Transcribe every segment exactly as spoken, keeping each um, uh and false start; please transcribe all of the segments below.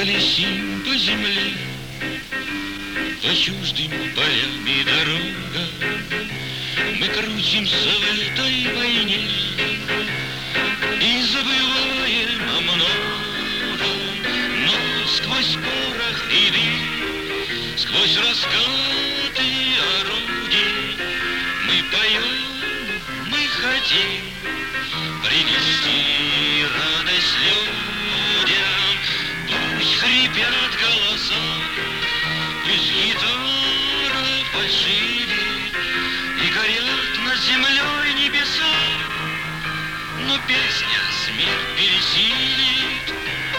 колесим по земле, по чуждым полям и дорогам. Мы крутимся в этой войне и забываем о многом, но сквозь порох и дым, сквозь раскаты орудий мы поем, мы хотим принести радость людям. Пусть хрипят голоса, пусть гитара фальшивит и горят над землей небеса, но песня смерть пересилит.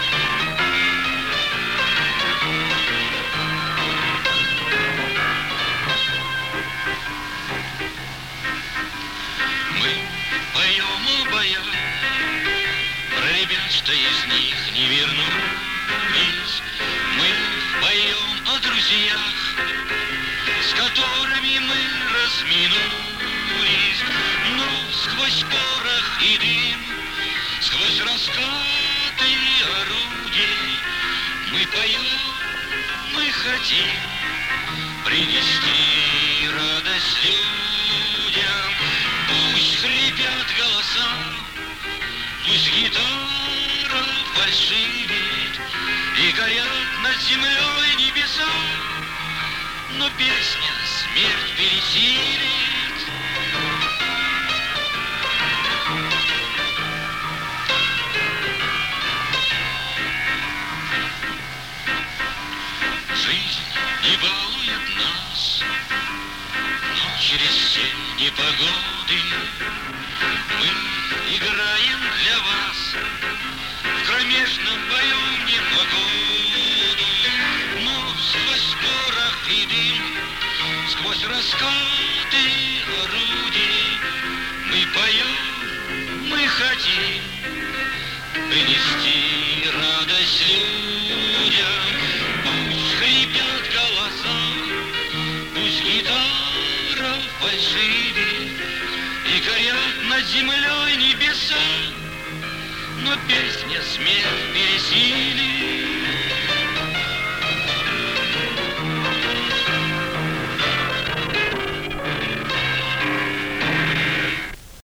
Мы поем о боях, про ребят, что из них не вернулись. Мы поем о друзьях, с которыми мы разминулись. Но сквозь порох и дым, сквозь раскаты орудий мы поем, мы хотим принести радость людям. Пусть хрипят голоса, пусть гитара фальшивит и горят над землей небеса, но песня смерть пересилит. Жизнь не балует нас, но через все непогоды мы играем для вас в кромешном бою непогоды. Но сквозь порох и дым, сквозь раскаты орудий мы поем, мы хотим принести радость людям. Пусть хрипят голоса, пусть гитара фальшивит и горят над землей небеса, но песня смерть пересилит.